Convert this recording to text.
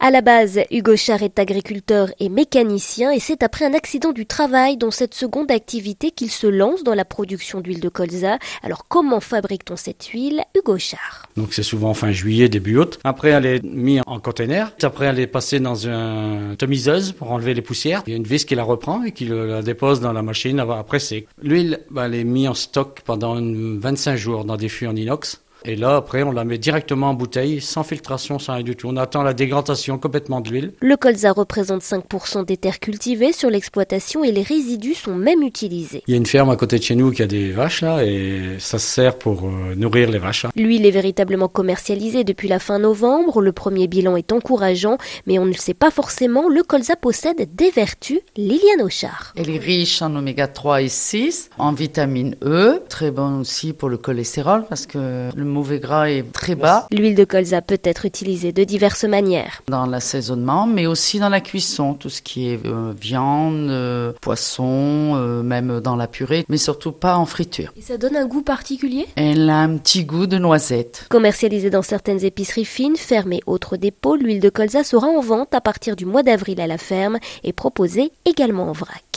À la base, Hugo Char est agriculteur et mécanicien et c'est après un accident du travail dans cette seconde activité qu'il se lance dans la production d'huile de colza. Alors comment fabrique-t-on cette huile, Hugo Char? Donc c'est souvent fin juillet, début août. Après elle est mise en container. Après elle est passée dans une tamiseuse pour enlever les poussières. Il y a une vis qui la reprend et qui la dépose dans la machine à presser. L'huile, elle est mise en stock pendant 25 jours dans des fûts en inox. Et là, après, on la met directement en bouteille, sans filtration, sans rien du tout. On attend la dégradation complètement de l'huile. Le colza représente 5% des terres cultivées sur l'exploitation et les résidus sont même utilisés. Il y a une ferme à côté de chez nous qui a des vaches là et ça sert pour nourrir les vaches. L'huile est véritablement commercialisée depuis la fin novembre. Le premier bilan est encourageant, mais on ne le sait pas forcément. Le colza possède des vertus. Liliane Auchard. Elle est riche en oméga 3 et 6, en vitamine E, très bon aussi pour le cholestérol parce que le mauvais gras est très bas. L'huile de colza peut être utilisée de diverses manières. Dans l'assaisonnement, mais aussi dans la cuisson, tout ce qui est viande, poisson, même dans la purée, mais surtout pas en friture. Et ça donne un goût particulier? Elle a un petit goût de noisette. Commercialisée dans certaines épiceries fines, fermes et autres dépôts, l'huile de colza sera en vente à partir du mois d'avril à la ferme et proposée également en vrac.